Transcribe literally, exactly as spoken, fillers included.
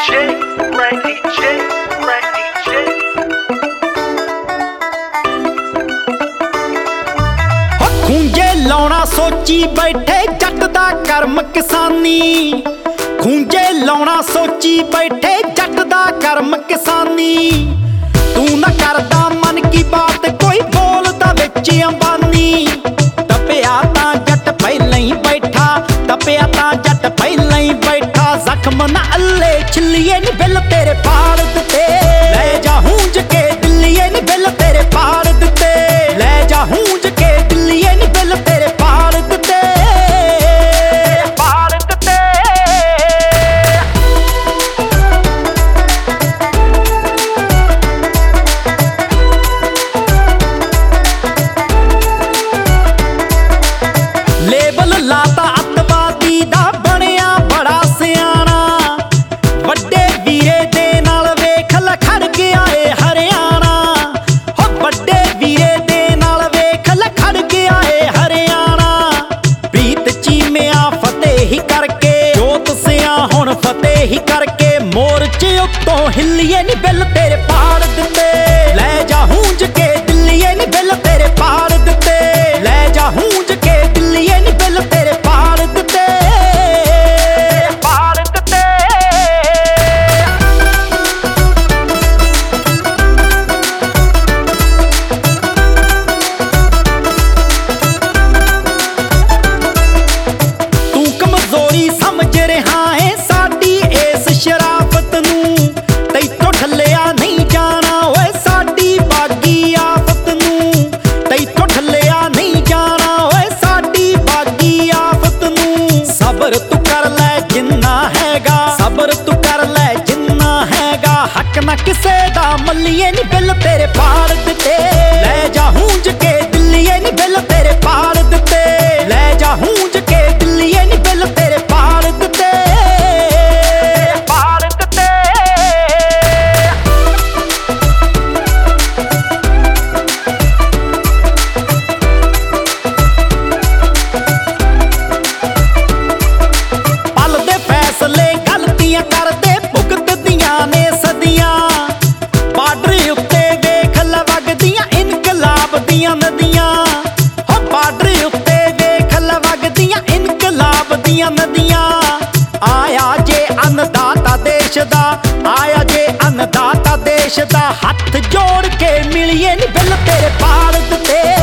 J, Randy J, Randy J. ਖੂੰਜੇ ਲਾਉਣਾ ਸੋਚੀ ਬੈਠੇ ਜੱਟ ਦਾ ਕਰਮ ਕਿਸਾਨੀ। ਖੂੰਜੇ ਲਾਉਣਾ ਸੋਚੀ ਬੈਠੇ ਜੱਟ ਦਾ ਕਰਮ ਕਿਸਾਨੀ। ਤੂੰ ਨਾ ਕਰਦਾ ਮਨ ਕੀ ਬਾਤ ਕੋਈ ਬੋਲਦਾ ਵਿੱਚ ਅੰਬਾਨੀ। ਤਪਿਆ ਤਾਂ ਜੱਟ ਪਹਿਲਾਂ ਹੀ ਬੈਠਾ, ਤਪਿਆ ਤਾਂ ਜੱਟ ਪਹਿਲਾਂ ਹੀ ਬੈਠਾ। ਜ਼ਖਮ ਨਾ ਅੱਲੇ ਛਿੱਲੀਏ ਨੀ ਬਿੱਲ ਤੇਰੇ ਪਾੜ ਦਿੱਤੇ। ਲੈ ਜਾ ਹੂੰਜ ਕੇ ਦਿੱਲੀਏ ਨੀ ਬਿੱਲ ਤੇਰੇ ਪਾੜ ਦਿੱਤੇ। ਲੈ ਜਾ ਹੂੰਜ ਕੇ ਦਿੱਲੀਏ ਨੀ ਬਿੱਲ ਤੇਰੇ ਪਾੜ ਦਿੱਤੇ, ਪਾੜ ਦਿੱਤੇ। ਲੇਬਲ ਲਾਤਾ ਅੱਤਵਾਦੀ ਦਾ ਬਣਿਆ ਬੜਾ ਸਿਆਣਾ। ਵੱਡੇ ਵੀਰੇ ਦੇ ਨਾਲ ਵੇਖ ਲੈ ਖੜ ਗਿਆ ਏ ਹਰਿਆਣਾ। ਹੋ ਵੱਡੇ ਵੀਰੇ ਦੇ ਨਾਲ ਵੇਖ ਲੈ ਖੜ ਗਿਆ ਏ ਹਰਿਆਣਾ। ਪ੍ਰੀਤ ਚੀਮਿਆ ਫਤਿਹ ਹੀ ਕਰਕੇ, ਜੋਤ ਸਿਆ ਹੁਣ ਫਤਿਹ ਹੀ ਕਰਕੇ। ਮੋਰਚੇ ਉੱਤੋਂ ਹਿੱਲੀਏ ਨੀ ਬਿੱਲ ਤੇਰੇ ਪਾੜ ਦਿੱਤੇ। ਲੈ ਜਾ ਹੂੰਜ ਕੇ ਦਿੱਲੀਏ ਨੀ ਬਿੱਲ ਤੇਰੇ ਪਾੜ ਦਿੱਤੇ। ਲੈ ਜਾ ਹੂੰਜ ਕੇ ਦਿੱਲੀਏ ਨੀ ਬਿੱਲ ਤੇਰੇ ਪਾੜ ਦਿੱਤੇ, ਪਾੜ ਦਿੱਤੇ। ਤੂੰ ਕਮਜ਼ੋਰੀ ਸਮਝ ਰਿਹਾ ਏ ਸਾਡੀ ਇਸ ਸ਼ਰਾਫਤ ਨੂੰ। ਤੈਥੋਂ ਠੱਲਿਆ ਨਹੀਂ ਜਾਣਾ ਓਏ ਸਾਡੀ ਬਾਗੀ ਆਫਤ ਨੂੰ। ਤੈਥੋਂ ਠੱਲਿਆ ਨਹੀਂ ਜਾਣਾ ਓਏ ਸਾਡੀ ਬਾਗੀ ਆਫਤ ਨੂੰ। ਸਬਰ ਤੂੰ ਕਰ ਲੈ ਜਿੰਨਾ ਹੈਗਾ, ਸਬਰ ਤੂੰ ਕਰ ਲੈ ਜਿੰਨਾ ਹੈਗਾ। ਹੱਕ ਨਾ ਕਿਸੇ ਦਾ ਮੱਲੀਏ ਨੀ ਬਿੱਲ ਤੇਰੇ ਪਾੜ ਦਿੱਤੇ। ਲੈ ਜਾ ਹੂੰਜ ਕੇ ਦਿੱਲੀਏ ਨੀ ਬਿੱਲ ਤੇਰੇ ਪਾੜ ਦਿੱਤੇ। ਲੈ ਜਾ ਹੂੰਜ ਕੇ ਦਿੱਲੀਏ ਨੀ ਬਿੱਲ ਤੇਰੇ ਪਾੜ ਦਿੱਤੇ, ਪਾੜ ਦਿੱਤੇ। ਪਲ ਦੇ ਫੈਸਲੇ ਗਲਤੀਆਂ ਕਰਦੇ ਭੁਗਤਦੀਆਂ ਨੇ ਸਦੀਆਂ। ਬਾਰਡਰ ਉੱਤੇ ਵੇਖ ਲੈ ਵਗਦੀਆਂ ਇਨਕਲਾਬ ਦੀਆਂ ਨਦੀਆਂ। ਹੋ ਬਾਰਡਰ ਉੱਤੇ ਵੇਖ ਲੈ ਵਗਦੀਆਂ ਇਨਕਲਾਬ ਦੀਆਂ ਨਦੀਆਂ। ਆਇਆ ਜੇ ਅੰਨਦਾਤਾ ਦੇਸ਼ ਦਾ, ਆਇਆ ਜੇ ਅੰਨਦਾਤਾ ਦੇਸ਼ ਦਾ। ਹੱਥ ਜੋੜ ਕੇ ਮਿਲੀਏ ਨੀ ਬਿੱਲ ਤੇਰੇ ਪਾੜ ਦਿੱਤੇ।